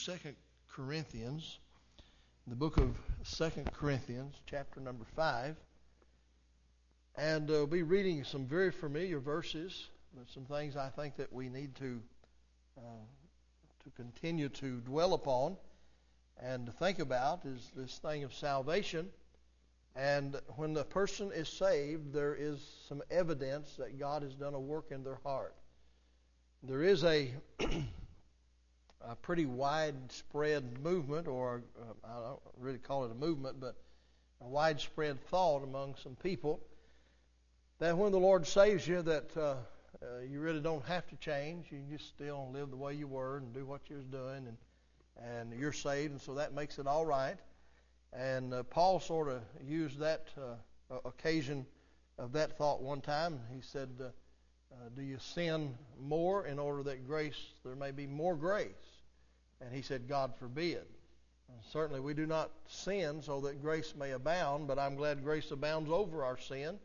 Second Corinthians, the book of 2 Corinthians, chapter number 5. And we'll be reading some very familiar verses, but some things I think that we need to continue to dwell upon and to think about is this thing of salvation. And when the person is saved, there is some evidence that God has done a work in their heart. There is a pretty widespread movement, or I don't really call it a movement, but a widespread thought among some people that when the Lord saves you, that you really don't have to change. You can just still live the way you were and do what you was doing, and you're saved, and so that makes it all right. And Paul sort of used that occasion of that thought one time. He said, do you sin more in order that there may be more grace? And he said, God forbid. And certainly we do not sin so that grace may abound, but I'm glad grace abounds over our sin.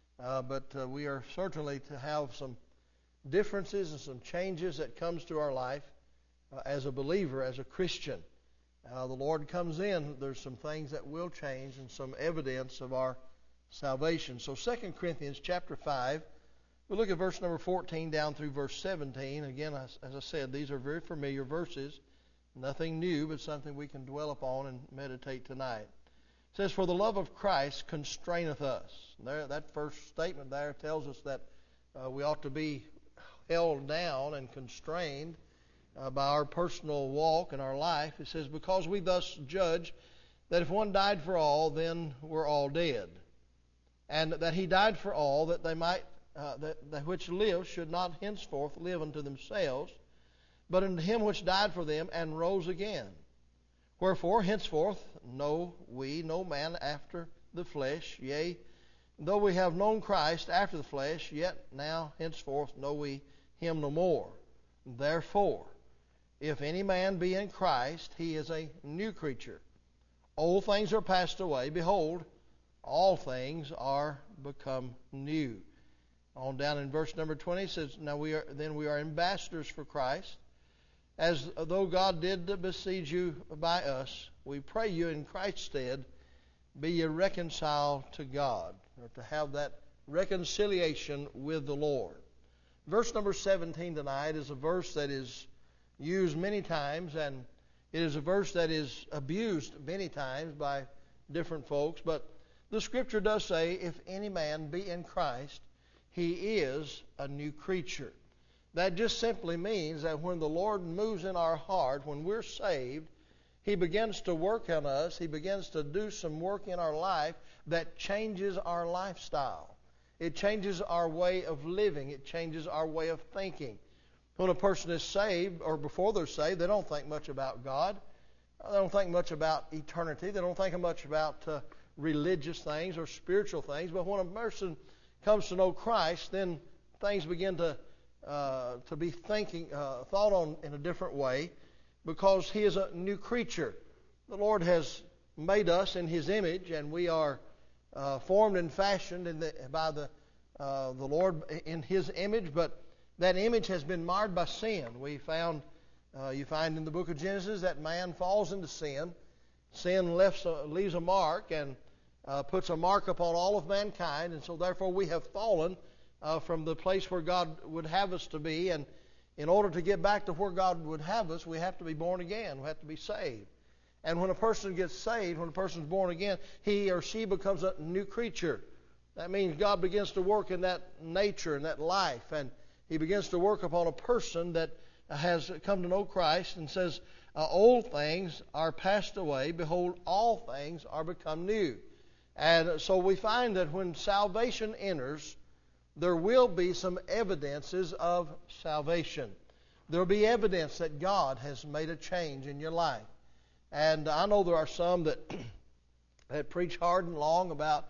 But we are certainly to have some differences and some changes that comes to our life as a believer, as a Christian. The Lord comes in, there's some things that will change and some evidence of our salvation. So 2 Corinthians chapter 5, we'll look at verse number 14 down through verse 17. Again, as I said, these are very familiar verses. Nothing new, but something we can dwell upon and meditate tonight. It says, for the love of Christ constraineth us. That first statement there tells us that we ought to be held down and constrained by our personal walk and our life. It says, because we thus judge that if one died for all, then we're all dead. And that he died for all, that they might, that which live should not henceforth live unto themselves, but unto him which died for them and rose again. Wherefore, henceforth know we no man after the flesh. Yea, though we have known Christ after the flesh, yet now henceforth know we him no more. Therefore, if any man be in Christ, he is a new creature. Old things are passed away. Behold, all things are become new. On down in verse number 20, it says, now we are ambassadors for Christ, as though God did beseech you by us. We pray you in Christ's stead, be ye reconciled to God, or to have that reconciliation with the Lord. Verse number 17 tonight is a verse that is used many times, and it is a verse that is abused many times by different folks. But the Scripture does say, if any man be in Christ, he is a new creature. That just simply means that when the Lord moves in our heart, when we're saved, He begins to work on us. He begins to do some work in our life that changes our lifestyle. It changes our way of living. It changes our way of thinking. When a person is saved, or before they're saved, they don't think much about God. They don't think much about eternity. They don't think much about religious things or spiritual things. But when a person comes to know Christ, then things begin to be thought on in a different way, because He is a new creature. The Lord has made us in His image, and we are formed and fashioned by the Lord in His image, but that image has been marred by sin. You find in the book of Genesis that man falls into sin. Sin leaves a mark and puts a mark upon all of mankind, and so therefore we have fallen from the place where God would have us to be. And in order to get back to where God would have us, we have to be born again. We have to be saved. And when a person gets saved, when a person is born again, he or she becomes a new creature. That means God begins to work in that nature and that life, and He begins to work upon a person that has come to know Christ, and says, old things are passed away. Behold, all things are become new. And so we find that when salvation enters, there will be some evidences of salvation. There will be evidence that God has made a change in your life. And I know there are some that preach hard and long about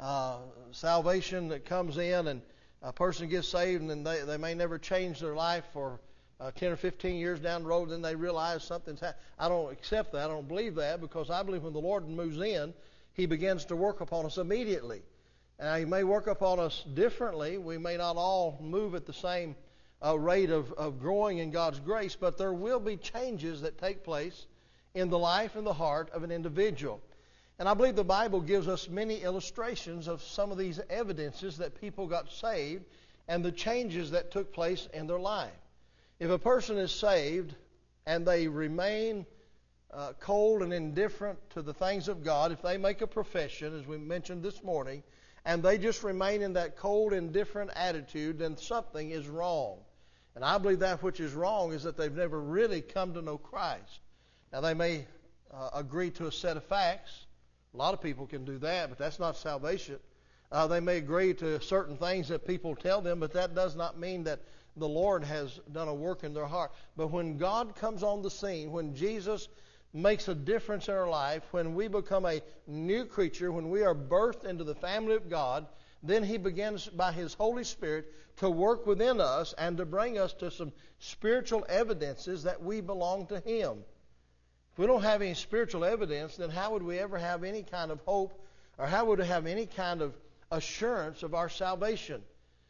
salvation that comes in, and a person gets saved, and then they may never change their life for 10 or 15 years down the road, and then they realize something's happened. I don't accept that. I don't believe that, because I believe when the Lord moves in, He begins to work upon us immediately. He may work upon us differently. We may not all move at the same rate of growing in God's grace, but there will be changes that take place in the life and the heart of an individual. And I believe the Bible gives us many illustrations of some of these evidences that people got saved and the changes that took place in their life. If a person is saved and they remain cold and indifferent to the things of God, if they make a profession, as we mentioned this morning, and they just remain in that cold, indifferent attitude, then something is wrong. And I believe that which is wrong is that they've never really come to know Christ. Now, they may agree to a set of facts. A lot of people can do that, but that's not salvation. They may agree to certain things that people tell them, but that does not mean that the Lord has done a work in their heart. But when God comes on the scene, when Jesus makes a difference in our life, when we become a new creature, when we are birthed into the family of God, then He begins by His Holy Spirit to work within us and to bring us to some spiritual evidences that we belong to Him. If we don't have any spiritual evidence, then how would we ever have any kind of hope, or how would we have any kind of assurance of our salvation?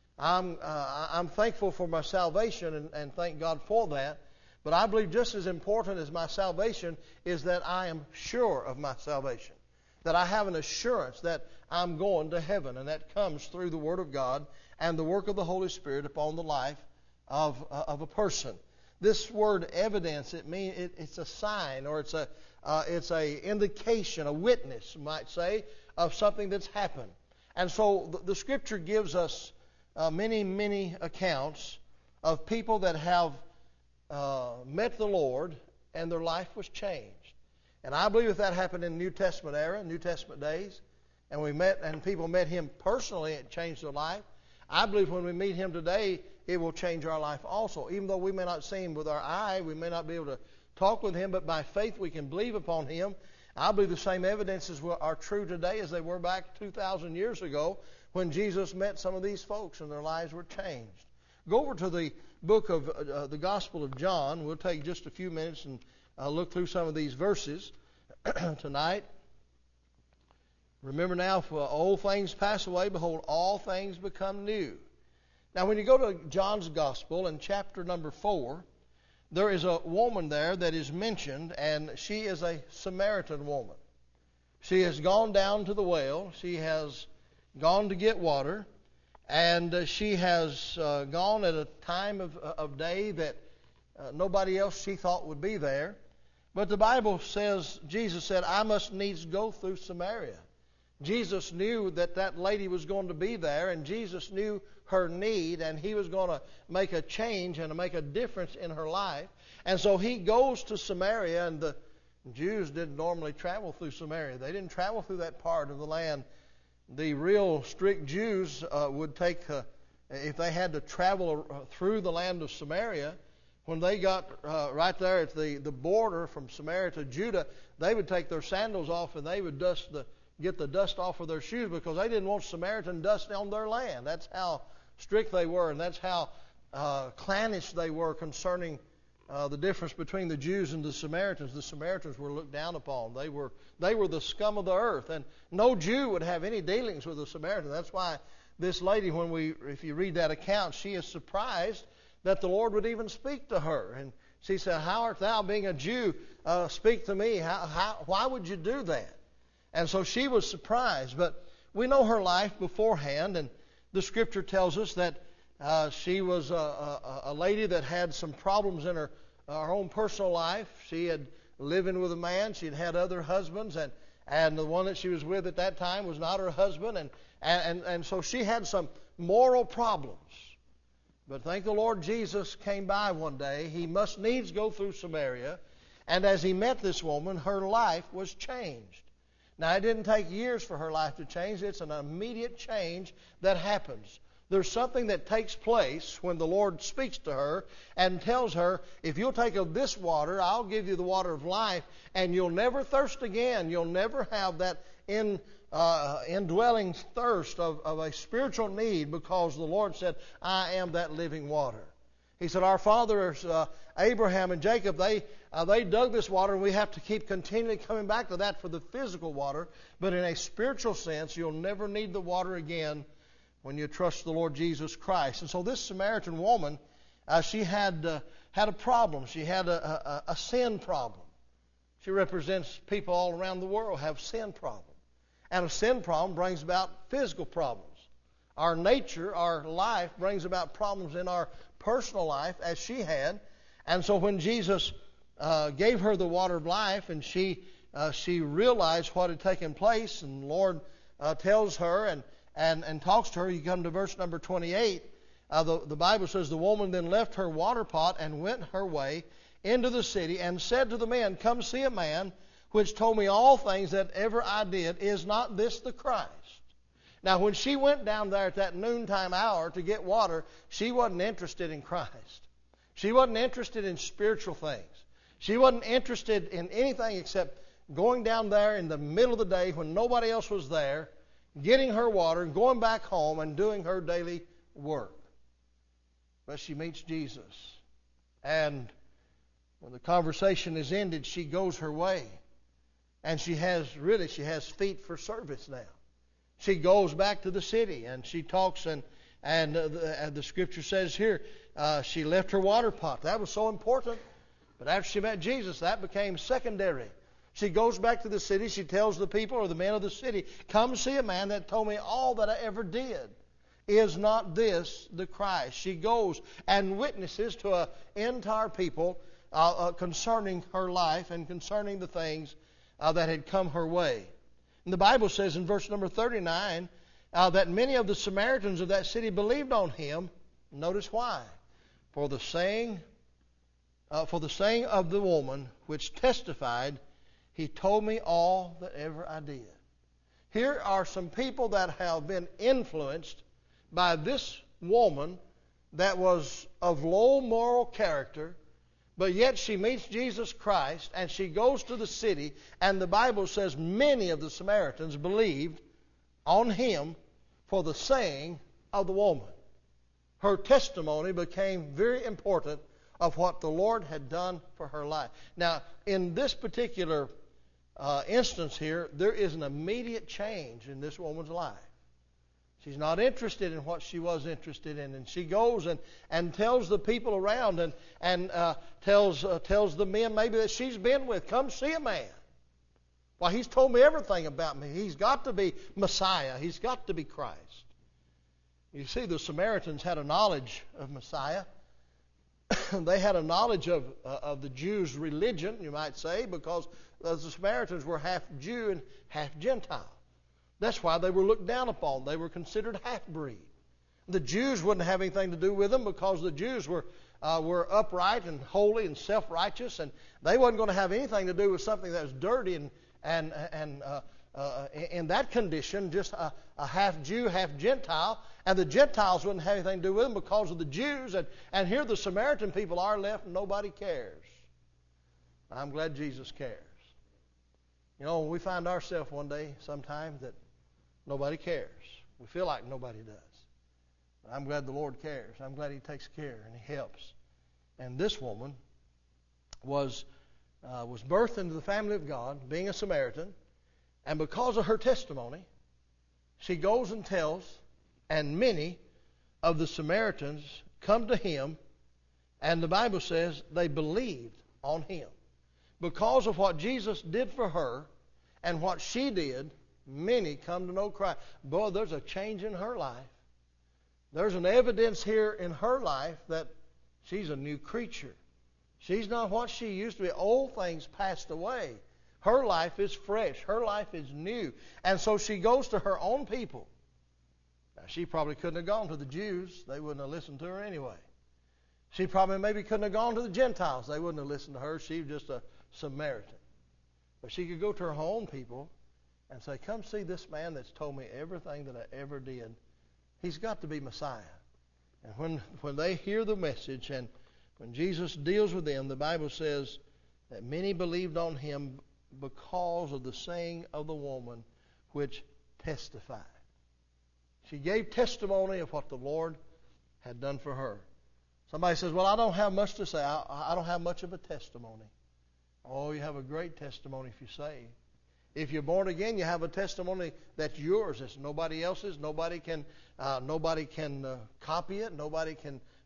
I'm thankful for my salvation and thank God for that. But I believe just as important as my salvation is that I am sure of my salvation, that I have an assurance that I'm going to heaven, and that comes through the Word of God and the work of the Holy Spirit upon the life of a person. This word evidence, it's a sign, or it's a indication, a witness, you might say, of something that's happened. And so the Scripture gives us many accounts of people that have met the Lord and their life was changed. And I believe if that happened in the New Testament era, New Testament days, and people met Him personally, it changed their life. I believe when we meet Him today, it will change our life also. Even though we may not see Him with our eye, we may not be able to talk with Him, but by faith we can believe upon Him. I believe the same evidences are true today as they were back 2,000 years ago when Jesus met some of these folks and their lives were changed. Go over to the book of the Gospel of John. We'll take just a few minutes and look through some of these verses tonight. Remember now, if old things pass away, behold, all things become new. Now, when you go to John's Gospel in chapter number 4, there is a woman there that is mentioned, and she is a Samaritan woman. She has gone down to the well. She has gone to get water. And she has gone at a time of day that nobody else she thought would be there. But the Bible says, Jesus said, I must needs go through Samaria. Jesus knew that lady was going to be there, and Jesus knew her need, and He was going to make a change and make a difference in her life. And so He goes to Samaria, and the Jews didn't normally travel through Samaria. They didn't travel through that part of the land. The real strict Jews would take, if they had to travel through the land of Samaria, when they got right there at the border from Samaria to Judah, they would take their sandals off and they would get the dust off of their shoes because they didn't want Samaritan dust on their land. That's how strict they were, and that's how clannish they were concerning the difference between the Jews and the Samaritans. The Samaritans were looked down upon. They were the scum of the earth, and no Jew would have any dealings with the Samaritan. That's why this lady, if you read that account, she is surprised that the Lord would even speak to her. And she said, "How art thou, being a Jew, speak to me? Why would you do that?" And so she was surprised. But we know her life beforehand, and the Scripture tells us that she was a lady that had some problems in her own personal life. She had living with a man. She'd had other husbands, and the one that she was with at that time was not her husband. And so she had some moral problems. But thank the Lord, Jesus came by one day. He must needs go through Samaria. And as He met this woman, her life was changed. Now, it didn't take years for her life to change. It's an immediate change that happens. There's something that takes place when the Lord speaks to her and tells her, if you'll take of this water, I'll give you the water of life, and you'll never thirst again. You'll never have that indwelling thirst of a spiritual need, because the Lord said, I am that living water. He said, our fathers, Abraham and Jacob, they dug this water, and we have to keep continually coming back to that for the physical water. But in a spiritual sense, you'll never need the water again when you trust the Lord Jesus Christ. And so this Samaritan woman, she had a problem. She had a sin problem. She represents people all around the world have sin problems. And a sin problem brings about physical problems. Our nature, our life brings about problems in our personal life, as she had. And so when Jesus gave her the water of life, and she realized what had taken place, and the Lord tells her and talks to her, you come to verse number 28, the Bible says, the woman then left her water pot and went her way into the city and said to the men, come see a man which told me all things that ever I did. Is not this the Christ? Now, when she went down there at that noontime hour to get water, she wasn't interested in Christ. She wasn't interested in spiritual things. She wasn't interested in anything except going down there in the middle of the day when nobody else was there, getting her water, and going back home and doing her daily work. But she meets Jesus. And when the conversation is ended, she goes her way. And she has feet for service now. She goes back to the city and she talks, and the scripture says here, she left her water pot. That was so important. But after she met Jesus, that became secondary. She goes back to the city. She tells the people, or the men of the city, come see a man that told me all that I ever did. Is not this the Christ? She goes and witnesses to an entire people concerning her life and concerning the things that had come her way. And the Bible says in verse number 39 that many of the Samaritans of that city believed on him. Notice why. For the saying of the woman which testified, he told me all that ever I did. Here are some people that have been influenced by this woman that was of low moral character, but yet she meets Jesus Christ and she goes to the city, and the Bible says many of the Samaritans believed on him for the saying of the woman. Her testimony became very important of what the Lord had done for her life. Now, in this particular instance here, there is an immediate change in this woman's life. She's not interested in what she was interested in. And she goes and tells the people around and tells the men maybe that she's been with, come see a man. Well, he's told me everything about me. He's got to be Messiah. He's got to be Christ. You see, the Samaritans had a knowledge of Messiah. They had a knowledge of the Jews' religion, you might say, because the Samaritans were half Jew and half Gentile. That's why they were looked down upon. They were considered half-breed. The Jews wouldn't have anything to do with them because the Jews were upright and holy and self-righteous, and they wasn't going to have anything to do with something that was dirty and in that condition, just a half Jew, half Gentile. And the Gentiles wouldn't have anything to do with them because of the Jews. And here the Samaritan people are left and nobody cares. I'm glad Jesus cares. You know, we find ourselves one day sometimes that nobody cares. We feel like nobody does. But I'm glad the Lord cares. I'm glad He takes care and He helps. And this woman was birthed into the family of God, being a Samaritan. And because of her testimony, she goes and tells, and many of the Samaritans come to him, and the Bible says they believed on him. Because of what Jesus did for her and what she did, many come to know Christ. Boy, there's a change in her life. There's an evidence here in her life that she's a new creature. She's not what she used to be. Old things passed away. Her life is fresh. Her life is new. And so she goes to her own people. Now, she probably couldn't have gone to the Jews. They wouldn't have listened to her anyway. She probably maybe couldn't have gone to the Gentiles. They wouldn't have listened to her. She was just a Samaritan. But she could go to her own people and say, come see this man that's told me everything that I ever did. He's got to be Messiah. And when they hear the message and when Jesus deals with them, the Bible says that many believed on him because of the saying of the woman which testified. She gave testimony of what the Lord had done for her. Somebody says, well, I don't have much to say. I don't have much of a testimony. Oh, you have a great testimony if you're saved. If you're born again, you have a testimony that's yours. It's nobody else's. Nobody can copy it. Nobody can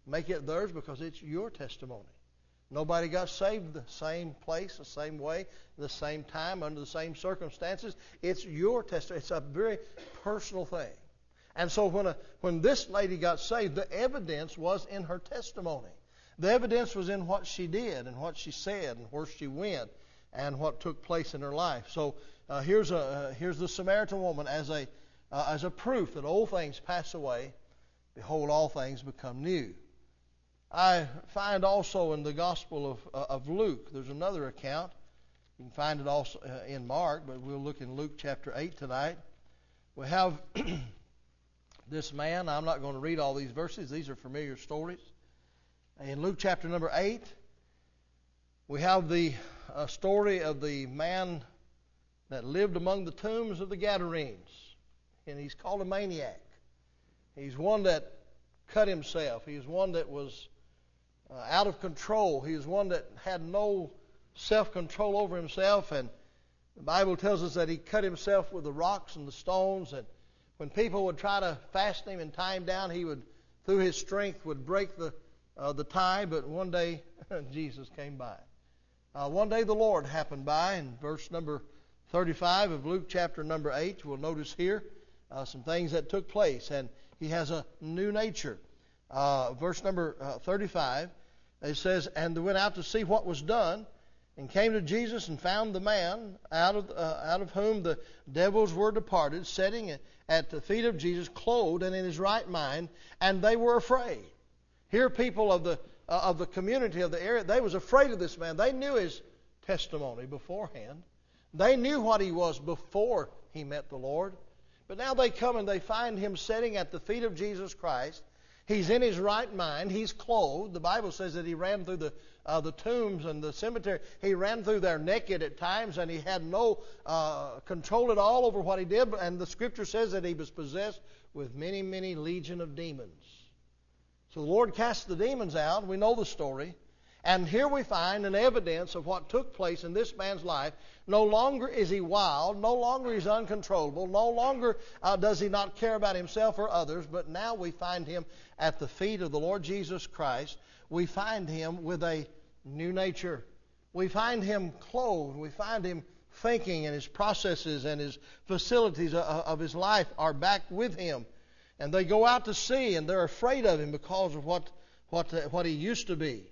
make it theirs because it's your testimony. Nobody got saved the same place, the same way, the same time, under the same circumstances. It's your testimony. It's a very personal thing. And so when this lady got saved, the evidence was in her testimony. The evidence was in what she did and what she said and where she went and what took place in her life. So here's the Samaritan woman as a proof that old things pass away. Behold, all things become new. I find also in the Gospel of Luke, there's another account. You can find it also in Mark, but we'll look in Luke chapter 8 tonight. We have this man. I'm not going to read all these verses. These are familiar stories. In Luke chapter number 8, we have the story of the man that lived among the tombs of the Gadarenes. And he's called a maniac. He's one that cut himself. He's one that was out of control. He was one that had no self-control over himself. And the Bible tells us that he cut himself with the rocks and the stones. And when people would try to fasten him and tie him down, he would, through his strength, would break the tie. But one day, Jesus came by. One day the Lord happened by. In verse number 35 of Luke chapter number 8, we'll notice here some things that took place. And he has a new nature. Verse number 35, it says, "And they went out to see what was done, and came to Jesus and found the man out of whom the devils were departed, sitting at the feet of Jesus, clothed and in his right mind, and they were afraid." Here, people of the community of the area, they was afraid of this man. They knew his testimony beforehand. They knew what he was before he met the Lord. But now they come and they find him sitting at the feet of Jesus Christ. He's in his right mind. He's clothed. The Bible says that he ran through the tombs and the cemetery. He ran through there naked at times, and he had no control at all over what he did. And the Scripture says that he was possessed with many, many legion of demons. So the Lord cast the demons out. We know the story. And here we find an evidence of what took place in this man's life. No longer is he wild. No longer is he uncontrollable. No longer does he not care about himself or others. But now we find him at the feet of the Lord Jesus Christ. We find him with a new nature. We find him clothed. We find him thinking, and his processes and his facilities of his life are back with him. And they go out to see, and they're afraid of him because of what he used to be.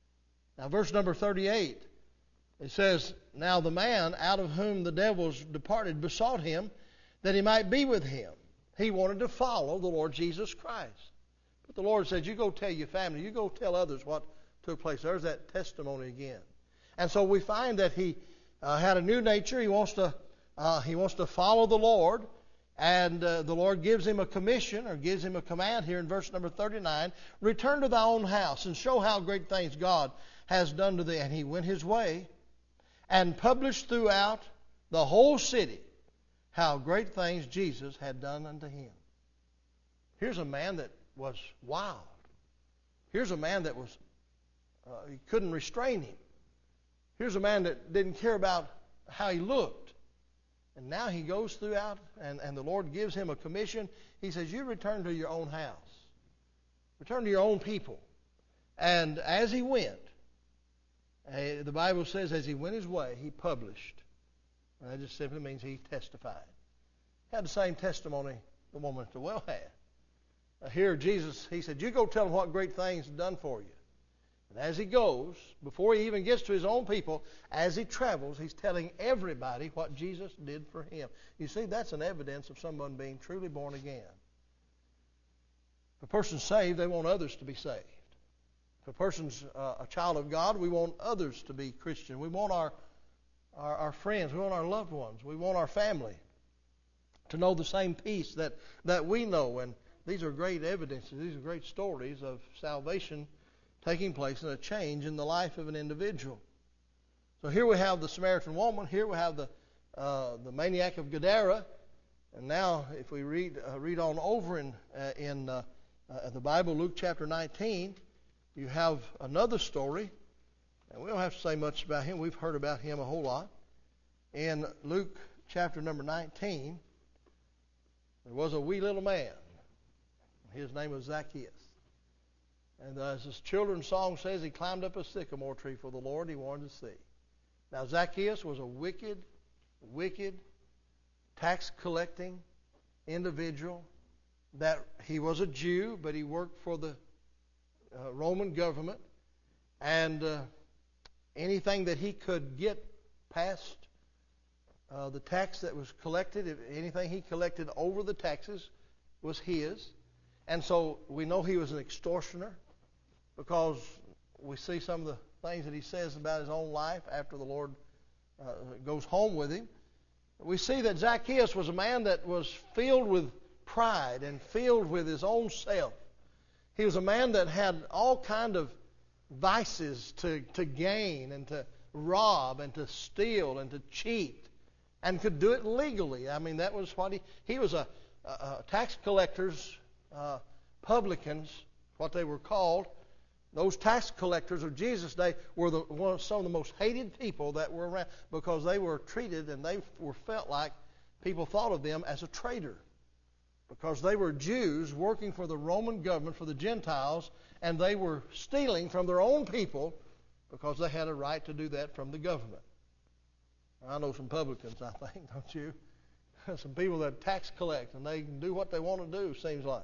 Now, verse number 38, it says, "Now the man out of whom the devils departed besought him that he might be with him." He wanted to follow the Lord Jesus Christ. But the Lord said, "You go tell your family, you go tell others what took place." There's that testimony again. And so we find that he had a new nature. He wants to follow the Lord. And the Lord gives him a commission, or gives him a command here in verse number 39. "Return to thy own house and show how great things God has done to thee." And he went his way and published throughout the whole city how great things Jesus had done unto him. Here's a man that was wild. Here's a man that was, you couldn't restrain him. Here's a man that didn't care about how he looked. And now he goes throughout, and the Lord gives him a commission. He says, "You return to your own house. Return to your own people." And as he went, the Bible says as he went his way, he published. And that just simply means he testified. Had the same testimony the woman at the well had. Here Jesus, he said, "You go tell them what great things He's done for you." And as he goes, before he even gets to his own people, as he travels, he's telling everybody what Jesus did for him. You see, that's an evidence of someone being truly born again. If a person's saved, they want others to be saved. If a person's a child of God, we want others to be Christian. We want our friends, we want our loved ones, we want our family to know the same peace that we know. And these are great evidences, these are great stories of salvation taking place and a change in the life of an individual. So here we have the Samaritan woman. Here we have the maniac of Gadara. And now, if we read on over in the Bible, Luke chapter 19, you have another story. And we don't have to say much about him. We've heard about him a whole lot. In Luke chapter number 19, there was a wee little man. His name was Zacchaeus. And as this children's song says, he climbed up a sycamore tree for the Lord he wanted to see. Now Zacchaeus was a wicked tax collecting individual. That he was a Jew, but he worked for the Roman government, and anything that he could get past the tax that was collected, anything he collected over the taxes was his. And so we know he was an extortioner, because we see some of the things that he says about his own life after the Lord goes home with him. We see that Zacchaeus was a man that was filled with pride and filled with his own self. He was a man that had all kind of vices to gain and to rob and to steal and to cheat, and could do it legally. I mean, that was what he was a tax collectors, publicans, what they were called. Those tax collectors of Jesus' day were some of the most hated people that were around, because they were treated and they were felt like people thought of them as a traitor, because they were Jews working for the Roman government, for the Gentiles, and they were stealing from their own people because they had a right to do that from the government. I know some publicans, I think, don't you? Some people that tax collect and they can do what they want to do, seems like.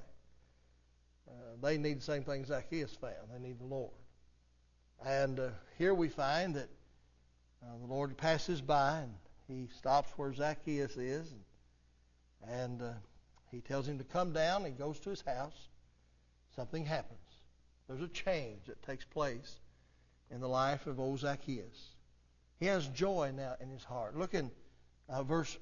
They need the same thing Zacchaeus found. They need the Lord. And here we find that the Lord passes by and he stops where Zacchaeus is, and he tells him to come down. He goes to his house. Something happens. There's a change that takes place in the life of old Zacchaeus. He has joy now in his heart. Look in verse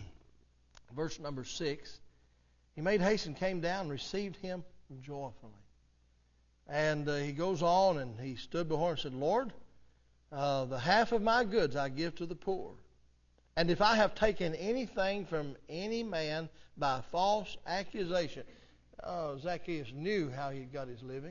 number 6. He made haste and came down and received him joyfully. And he goes on, and he stood before him and said, Lord, the half of my goods I give to the poor. And if I have taken anything from any man by false accusation. Zacchaeus knew how he got his living.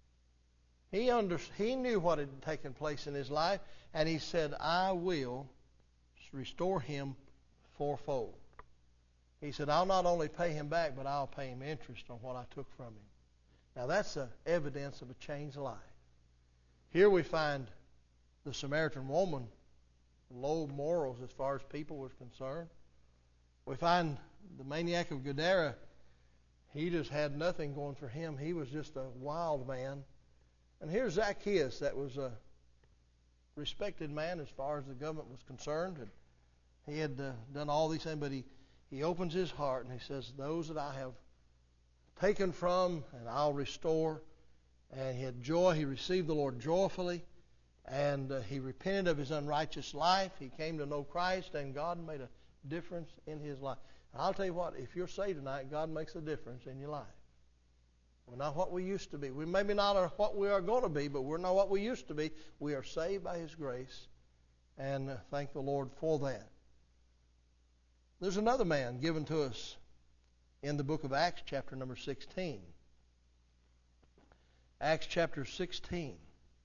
He knew what had taken place in his life, and he said, I will restore him fourfold. He said, I'll not only pay him back, but I'll pay him interest on what I took from him. Now that's evidence of a changed life. Here we find the Samaritan woman, low morals as far as people was concerned. We find the maniac of Gadara, he just had nothing going for him. He was just a wild man. And here's Zacchaeus, that was a respected man as far as the government was concerned. And he had done all these things, but he opens his heart and he says, those that I have taken from, and I'll restore. And he had joy. He received the Lord joyfully. And he repented of his unrighteous life. He came to know Christ, and God made a difference in his life. And I'll tell you what, if you're saved tonight, God makes a difference in your life. We're not what we used to be. We maybe not are what we are going to be, but we're not what we used to be. We are saved by his grace, and thank the Lord for that. There's another man given to us in the book of Acts, chapter number 16. Acts chapter 16.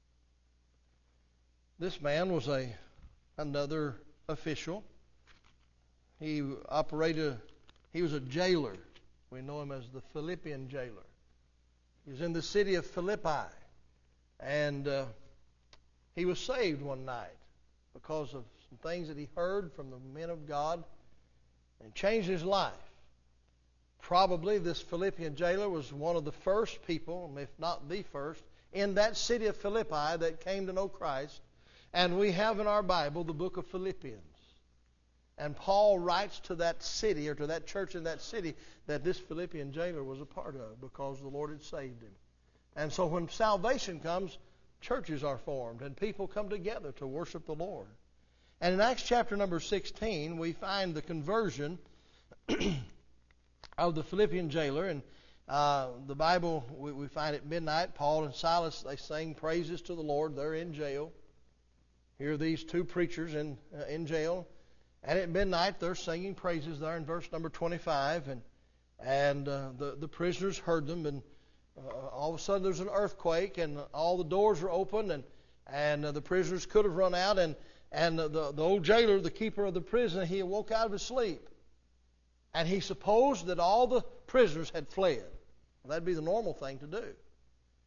This man was another official. He was a jailer. We know him as the Philippian jailer. He was in the city of Philippi. And he was saved one night because of some things that he heard from the men of God, and changed his life. Probably this Philippian jailer was one of the first people, if not the first, in that city of Philippi that came to know Christ. And we have in our Bible the book of Philippians. And Paul writes to that city, or to that church in that city, that this Philippian jailer was a part of, because the Lord had saved him. And so when salvation comes, churches are formed and people come together to worship the Lord. And in Acts chapter number 16, we find the conversion of the Philippian jailer. And the Bible, we find at midnight, Paul and Silas, they sang praises to the Lord. They're in jail. Here are these two preachers in jail. And at midnight, they're singing praises there in verse number 25. And the prisoners heard them. And all of a sudden, there's an earthquake, and all the doors are open. And the prisoners could have run out. And the old jailer, the keeper of the prison, he awoke out of his sleep. And he supposed that all the prisoners had fled. Well, that'd be the normal thing to do.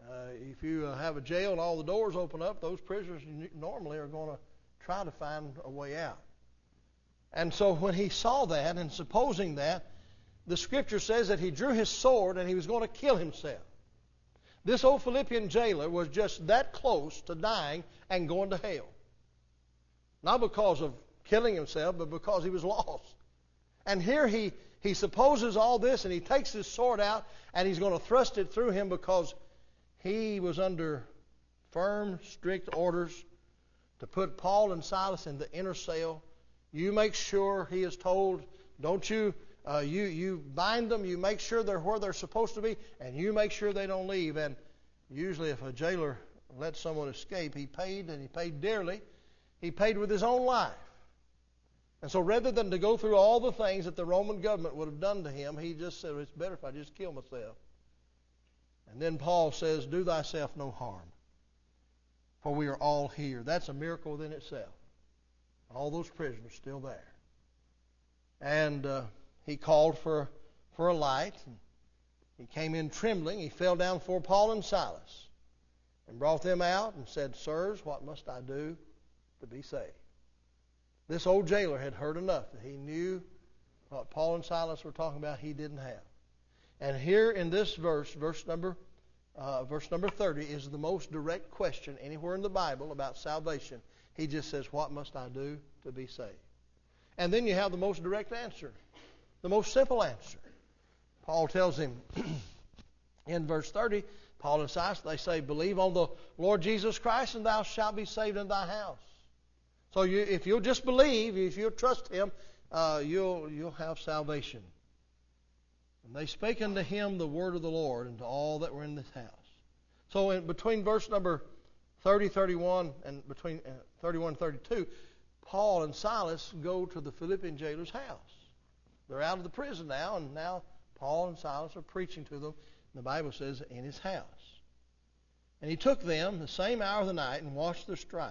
If you have a jail and all the doors open up, those prisoners normally are going to try to find a way out. And so when he saw that, and supposing that, the Scripture says that he drew his sword and he was going to kill himself. This old Philippian jailer was just that close to dying and going to hell. Not because of killing himself, but because he was lost. And here he supposes all this, and he takes his sword out, and he's going to thrust it through him because he was under firm, strict orders to put Paul and Silas in the inner cell. You make sure, he is told, don't you bind them, you make sure they're where they're supposed to be, and you make sure they don't leave. And usually if a jailer lets someone escape, he paid, and he paid dearly. He paid with his own life. And so rather than to go through all the things that the Roman government would have done to him, he just said, it's better if I just kill myself. And then Paul says, do thyself no harm, for we are all here. That's a miracle within itself. All those prisoners still there. And he called for a light. And he came in trembling. He fell down before Paul and Silas and brought them out and said, Sirs, what must I do to be saved? This old jailer had heard enough that he knew what Paul and Silas were talking about he didn't have. And here in this verse number 30, is the most direct question anywhere in the Bible about salvation. He just says, what must I do to be saved? And then you have the most direct answer, the most simple answer. Paul tells him in verse 30, Paul and Silas, they say, believe on the Lord Jesus Christ and thou shalt be saved in thy house. So if you'll just believe, if you'll trust Him, you'll have salvation. And they spake unto him the word of the Lord and to all that were in this house. So between verse number 30, 31, and between 31 and 32, Paul and Silas go to the Philippian jailer's house. They're out of the prison now, and now Paul and Silas are preaching to them. The Bible says, in his house. And he took them the same hour of the night and washed their stripes.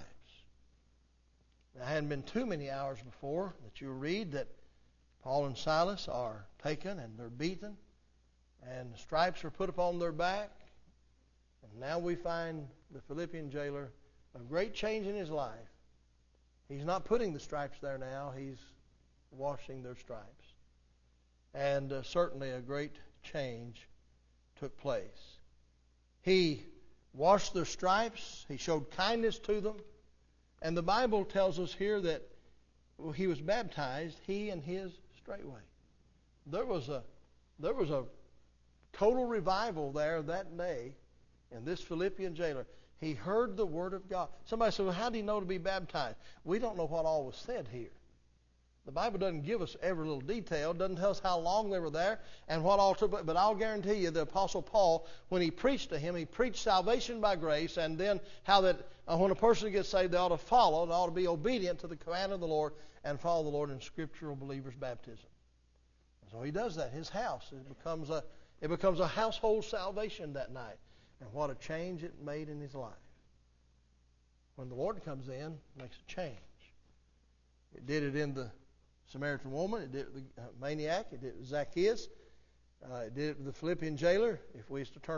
Now, it hadn't been too many hours before that you read that Paul and Silas are taken and they're beaten, and the stripes are put upon their back. And now we find the Philippian jailer, a great change in his life. He's not putting the stripes there now, he's washing their stripes. And certainly a great change took place. He washed their stripes, he showed kindness to them, and the Bible tells us here that he was baptized, he and his straightway. There was a total revival there that day in this Philippian jailer. He heard the word of God. Somebody said, well, how do you know to be baptized? We don't know what all was said here. The Bible doesn't give us every little detail. It doesn't tell us how long they were there and what all took place. But I'll guarantee you the Apostle Paul, when he preached to him, he preached salvation by grace, and then how that when a person gets saved, they ought to follow, they ought to be obedient to the command of the Lord and follow the Lord in scriptural believers' baptism. And so he does that. His house, it becomes a household salvation that night. And what a change it made in his life. When the Lord comes in, it makes a change. It did it in the Samaritan woman. It did it with the maniac. It did it with Zacchaeus. It did it with the Philippian jailer. If we used to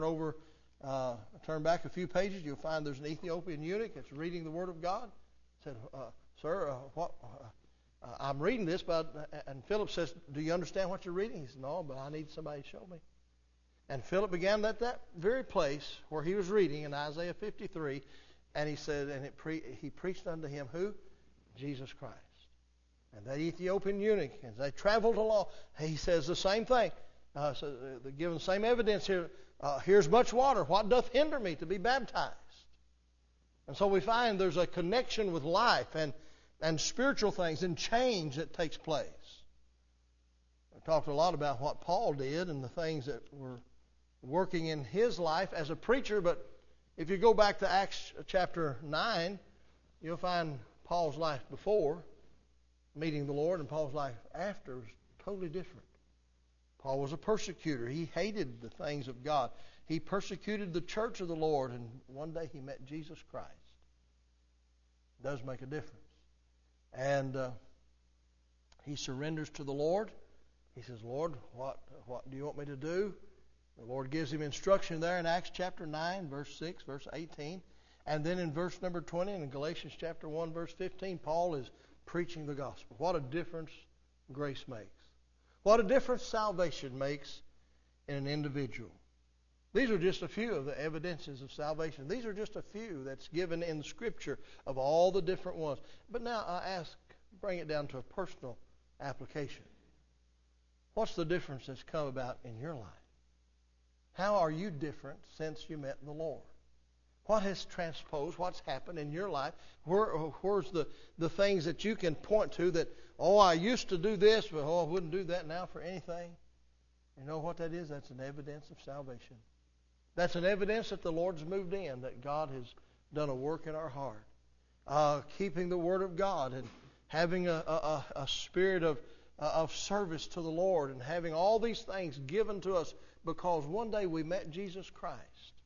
turn back a few pages, you'll find there's an Ethiopian eunuch that's reading the Word of God. Said, Sir, I'm reading this, and Philip says, do you understand what you're reading? He said, no, but I need somebody to show me. And Philip began at that very place where he was reading in Isaiah 53, and he said, and he preached unto him who? Jesus Christ. And that Ethiopian eunuch, as they traveled along, he says the same thing. So they're giving the same evidence here. Here's much water. What doth hinder me to be baptized? And so we find there's a connection with life and spiritual things and change that takes place. I talked a lot about what Paul did and the things that were working in his life as a preacher, but if you go back to Acts chapter 9, you'll find Paul's life before meeting the Lord and Paul's life after was totally different. Paul was a persecutor. He hated the things of God. He persecuted the church of the Lord, and one day he met Jesus Christ. It does make a difference. And he surrenders to the Lord. He says, Lord, what do you want me to do? The Lord gives him instruction there in Acts chapter 9, verse 6, verse 18. And then in verse number 20, and in Galatians chapter 1, verse 15, Paul is preaching the gospel. What a difference grace makes. What a difference salvation makes in an individual. These are just a few of the evidences of salvation. These are just a few that's given in the Scripture of all the different ones. But now I bring it down to a personal application. What's the difference that's come about in your life? How are you different since you met the Lord? What has transposed? What's happened in your life? Where's the things that you can point to that, I used to do this, but I wouldn't do that now for anything? You know what that is? That's an evidence of salvation. That's an evidence that the Lord's moved in, that God has done a work in our heart. Keeping the Word of God and having a spirit of service to the Lord and having all these things given to us because one day we met Jesus Christ.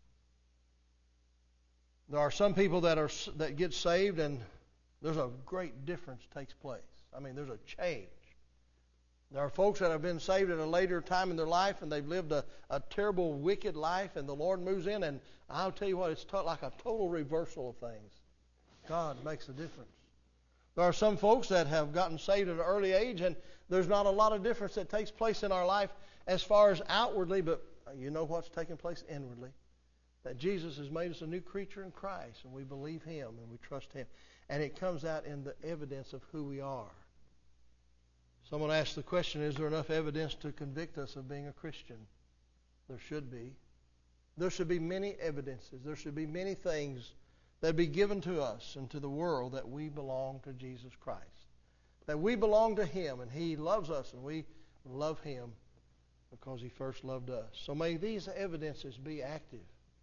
There are some people that get saved and there's a great difference takes place. I mean, there's a change. There are folks that have been saved at a later time in their life and they've lived a terrible, wicked life, and the Lord moves in, and I'll tell you what, it's like a total reversal of things. God makes a difference. There are some folks that have gotten saved at an early age, and there's not a lot of difference that takes place in our life as far as outwardly, but you know what's taking place inwardly. That Jesus has made us a new creature in Christ, and we believe Him and we trust Him. And it comes out in the evidence of who we are. Someone asked the question, is there enough evidence to convict us of being a Christian? There should be. There should be many evidences. There should be many things that be given to us and to the world that we belong to Jesus Christ. That we belong to Him, and He loves us, and we love Him because He first loved us. So may these evidences be active.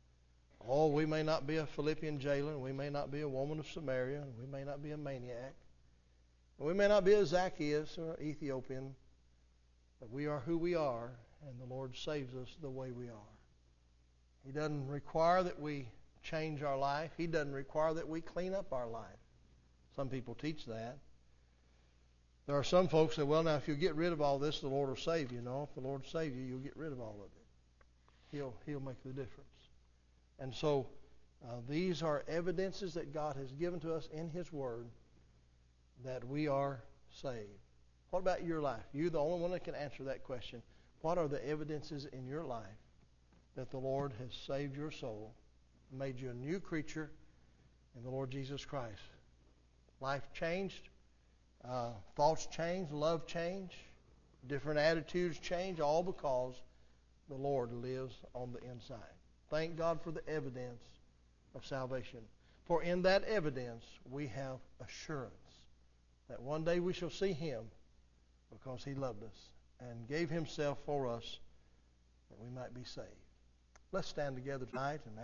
We may not be a Philippian jailer, and we may not be a woman of Samaria, and we may not be a maniac. We may not be a Zacchaeus or an Ethiopian, but we are who we are, and the Lord saves us the way we are. He doesn't require that we change our life. He doesn't require that we clean up our life. Some people teach that. There are some folks that, now, if you get rid of all this, the Lord will save you. No, if the Lord saves you, you'll get rid of all of it. He'll make the difference. And so these are evidences that God has given to us in His Word that we are saved. What about your life? You're the only one that can answer that question. What are the evidences in your life that the Lord has saved your soul, made you a new creature in the Lord Jesus Christ? Life changed, thoughts changed, love changed, different attitudes change, all because the Lord lives on the inside. Thank God for the evidence of salvation. For in that evidence we have assurance that one day we shall see Him because He loved us and gave Himself for us that we might be saved. Let's stand together tonight and